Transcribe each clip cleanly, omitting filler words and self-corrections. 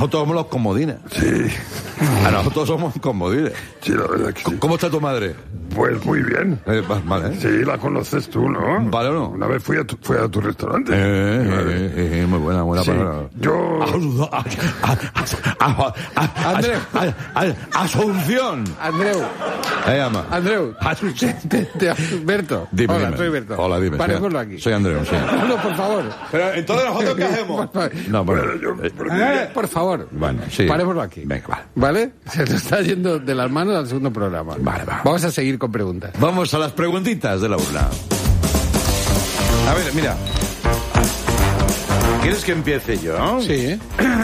Nosotros somos los comodines. Sí. Nosotros somos comodines. Sí, la verdad que sí. ¿Cómo está tu madre? Pues muy bien. Vale. Sí, la conoces tú, ¿no? Vale o no. Una vez fui a tu restaurante. Muy buena Sí. palabra. Yo... Andreu. Asunción. Andreu. Berto. Hola, soy Berto. Hola, dime. Parémoslo aquí. Soy Andreu, sí. No, por favor. Pero entonces nosotros qué hacemos. No, Por favor. Bueno, sí. Parémoslo aquí. Venga, ¿Vale? Se nos está yendo de las manos al segundo programa. Vale, va. Vamos a seguir con preguntas. Vamos a las preguntitas de la urna. A ver, mira. ¿Quieres que empiece yo? Sí.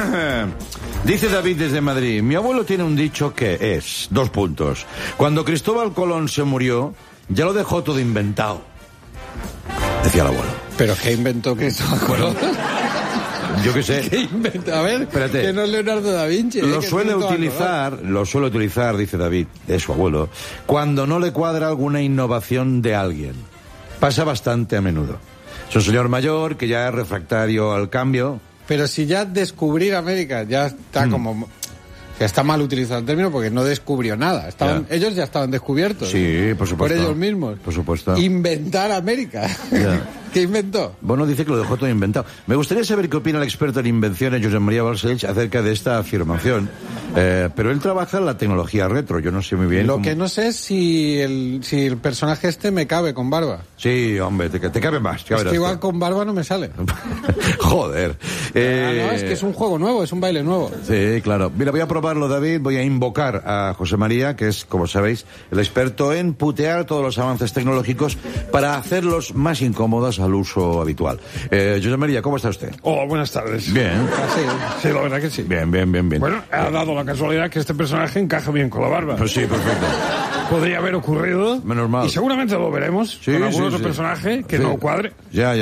Dice David desde Madrid, mi abuelo tiene un dicho que es, 2 puntos. Cuando Cristóbal Colón se murió, ya lo dejó todo inventado. Decía el abuelo. ¿Pero qué inventó Cristóbal Colón? Yo qué sé. ¿Qué inventó? A ver, espérate. Que no es Leonardo da Vinci. Lo suele utilizar, dice David, de su abuelo, cuando no le cuadra alguna innovación de alguien. Pasa bastante a menudo. Es un señor mayor que ya es refractario al cambio. Pero si ya descubrir América ya está como... Que está mal utilizado el término porque no descubrió nada. Ellos ya estaban descubiertos. Sí, por supuesto. Por ellos mismos. Por supuesto. Inventar América. ¿Qué inventó? Bueno, dice que lo dejó todo inventado. Me gustaría saber qué opina el experto en invenciones, Josep María Balcells, acerca de esta afirmación. Pero él trabaja en la tecnología retro. Yo no sé muy bien Lo que no sé es si el personaje me cabe con barba. Sí, hombre, te cabe más. Es que igual con barba no me sale. Joder. No, es que es un juego nuevo, es un baile nuevo. Sí, claro. Mira, voy a probarlo, David. Voy a invocar a José María, que es, como sabéis, el experto en putear todos los avances tecnológicos para hacerlos más incómodos al uso habitual. José María, ¿cómo está usted? Hola, buenas tardes. Bien. Sí, la verdad que sí. Bien. Bueno, ha dado la casualidad que este personaje encaja bien con la barba. Pues sí, perfecto. Podría haber ocurrido. Menos mal. Y seguramente lo veremos con algún otro personaje que no cuadre. Ya.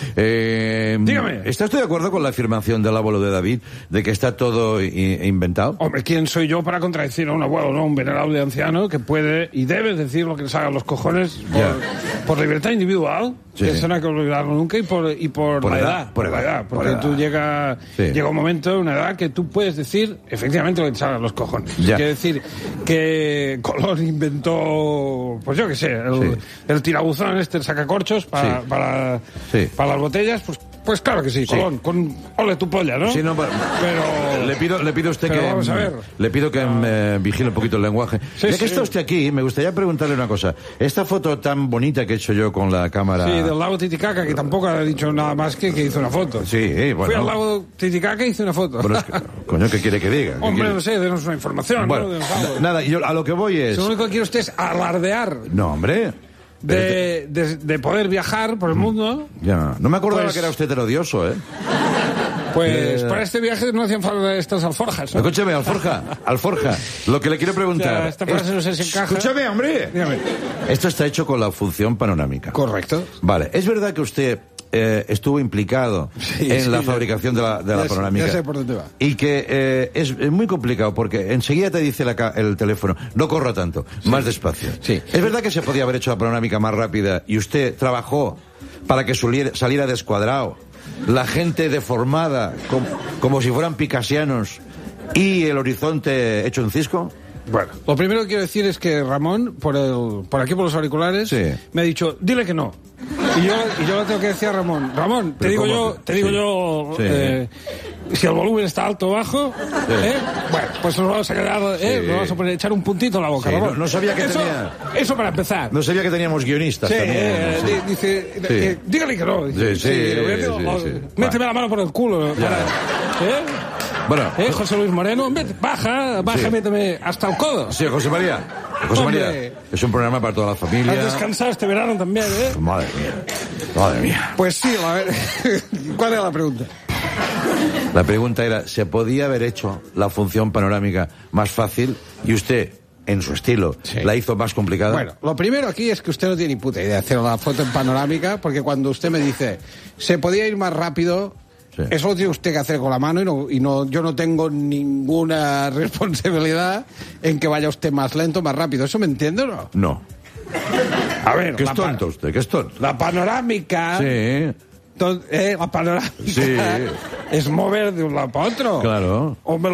Dígame. ¿Está usted de acuerdo con la afirmación del abuelo de David de que está todo inventado? Hombre, ¿quién soy yo para contradecir a un abuelo, no? Un venerable anciano que puede y debe decir lo que les haga los cojones por libertad individual, que eso no hay que olvidarlo nunca, y por la edad. Por la edad. Porque tú llega un momento, una edad, que tú puedes decir efectivamente lo que te salga a los cojones. Quiere decir que Colón inventó, pues yo qué sé, el tirabuzón el sacacorchos para las botellas, pues claro que sí, Colón, con ole tu polla, ¿no? Sí, no, pero le pido a usted pero vamos a ver. Le pido que me vigile un poquito el lenguaje. Ya que está usted aquí, me gustaría preguntarle una cosa. Esta foto tan bonita que he hecho yo con la cámara... Sí, del lago Titicaca, que tampoco ha dicho nada más que hizo una foto. Sí, bueno. Fui al lago Titicaca y hice una foto. Bueno, coño, ¿qué quiere que diga? Hombre, no sé, denos una información, bueno, ¿no? Nada, yo a lo que voy es... Lo único que quiere usted es alardear. No, hombre... De poder viajar por el mundo. Ya, no me acordaba que era usted odioso, ¿eh? Pues para este viaje no hacían falta estas alforjas, ¿no? Escúchame, alforja. Lo que le quiero preguntar... esta frase no sé si encaja. Escúchame, hombre. Dígame. Esto está hecho con la función panorámica. Correcto. Vale, ¿es verdad que usted estuvo implicado en la fabricación de la panorámica? Ya sé por dónde va. Y que es muy complicado porque enseguida te dice el teléfono, no corra tanto, más despacio. Sí. ¿Es verdad que se podía haber hecho la panorámica más rápida y usted trabajó para que saliera descuadrado, la gente deformada, como si fueran picasianos, y el horizonte hecho un cisco? Bueno, lo primero que quiero decir es que Ramón, por aquí por los auriculares, me ha dicho, dile que no. Y yo le tengo que decir a Ramón, te digo yo, si el volumen está alto o bajo, bueno, pues nos vamos a quedar, nos vamos a echar un puntito en la boca, Ramón. No sabía que eso para empezar. No sabía que teníamos guionistas también. Dice, dígale que no. Méteme la mano por el culo. Bueno, José Luis Moreno, baja, méteme hasta el codo. Sí, José María, es un programa para toda la familia. Has descansado este verano también, ¿eh? Madre mía. Pues sí, ¿cuál era la pregunta? La pregunta era, ¿se podía haber hecho la función panorámica más fácil y usted, en su estilo, la hizo más complicada? Bueno, lo primero aquí es que usted no tiene ni puta idea de hacer la foto en panorámica, porque cuando usted me dice, ¿se podía ir más rápido? Eso lo tiene usted que hacer con la mano yo no tengo ninguna responsabilidad en que vaya usted más lento, más rápido. ¿Eso me entiende o no? No. A ver, ¿Qué es tonto usted? ¿Qué es tonto? La panorámica... Sí. La panorámica es mover de un lado para otro. Claro.